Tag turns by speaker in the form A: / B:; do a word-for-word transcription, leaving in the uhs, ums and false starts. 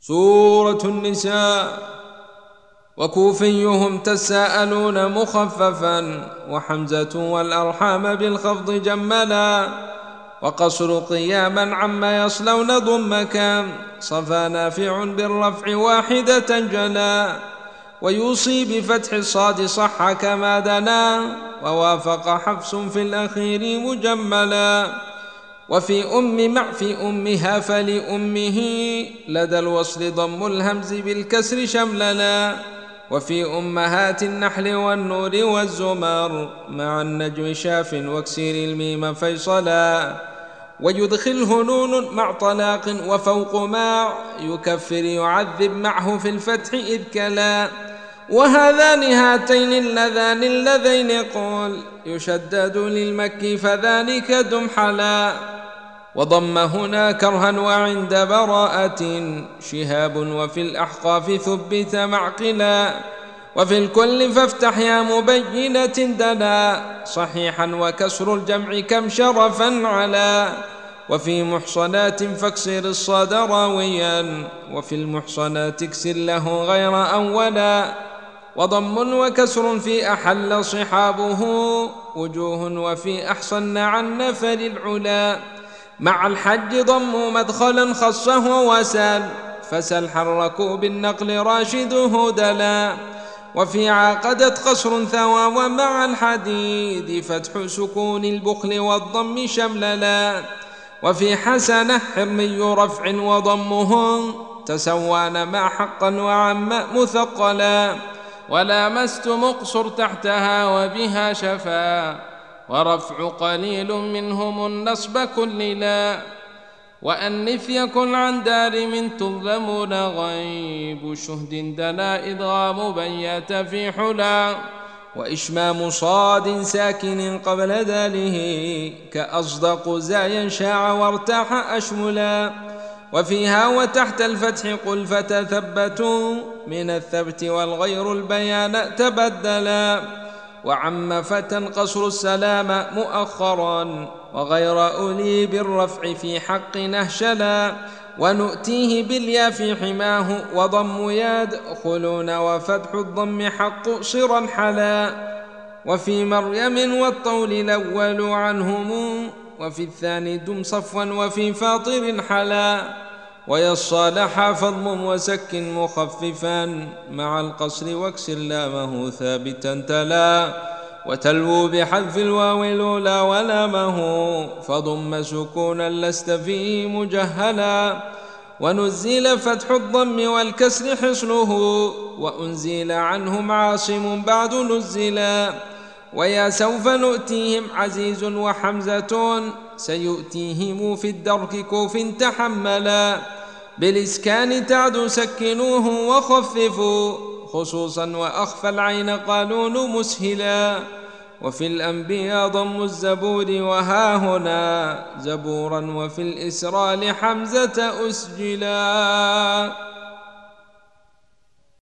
A: سورة النساء. وكوفيهم تساءلون مخففا، وحمزة والأرحام بالخفض جملا، وقصر قياما عما يصلون ضمكا، صفى نافع بالرفع واحدة جلا، ويوصي بفتح الصاد صح كما دنا، ووافق حفص في الأخير مجملا. وفي أم مع في أمها فلأمه لدى الوصل ضم الهمز بالكسر شمللا، وفي أمهات النحل والنور والزمر مع النجم شاف واكسر الميم فيصلا، ويدخله نون مع طلاق وفوق مع يكفر يعذب معه في الفتح إذ كلا، وهذان هاتين اللذان اللذين قل يشدد للمكي فذلك دمحلا، وضم هنا كرها وعند براءة شهاب، وفي الأحقاف ثبت معقلا، وفي الكل فافتح يا مبينة دنا صحيحا، وكسر الجمع كم شرفا علا، وفي محصنات فاكسر الصاد راويا، وفي المحصنات اكسر له غير أولا، وضم وكسر في أحل صحابه وجوه، وفي أحصن عن نفر العلا، مع الحج ضم مدخلا خصه وسال، فسل حركوا بالنقل راشده دلا، وفي عاقدت قصر ثوى، ومع الحديد فتح سكون البخل والضم شمللا، وفي حسنة حرمي رفع وضمهم تسوان مع حقا وعم مثقلا، ولامست مقصر تحتها وبها شفا، ورفع قليل منهم النصب كللا، وأنف يكن عن دار من تظلمون غيب شهد دنا إدغام بيات في حلا، وإشمام صاد ساكن قبل داله كأصدق زايا شاع وارتاح أشملا، وفيها وتحت الفتح قل فتثبتوا من الثبت والغير البيان تبدلا، وعم فتى قصر السلام مؤخرا، وغير أولي بالرفع في حق نهشلا، ونؤتيه باليا في حماه وضم يدخلون، وفتح الضم حق صرا حلا، وفي مريم والطول الأول عنهم، وفي الثاني دم صفوا، وفي فاطر حلا، ويصالح فضم وسك مخففا مع القصر واكسر لامه ثابتا تلا، وتلو بحذف الواو الأولى ولامه فضم سكونا لست فيه مجهلا، ونزل فتح الضم والكسر حصنه، وأنزل عنهم عاصم بعد نزلا، ويا سوف نؤتيهم عزيز وحمزة سيؤتيهم في الدرك كوف تحملا، بالإسكان تعد سكنوه وخففوا خصوصا، وأخفى العين قالون مسهلا، وفي الأنبياء ضم الزبور وها هنا زبورا، وفي الإسراء لحمزة أسجلا.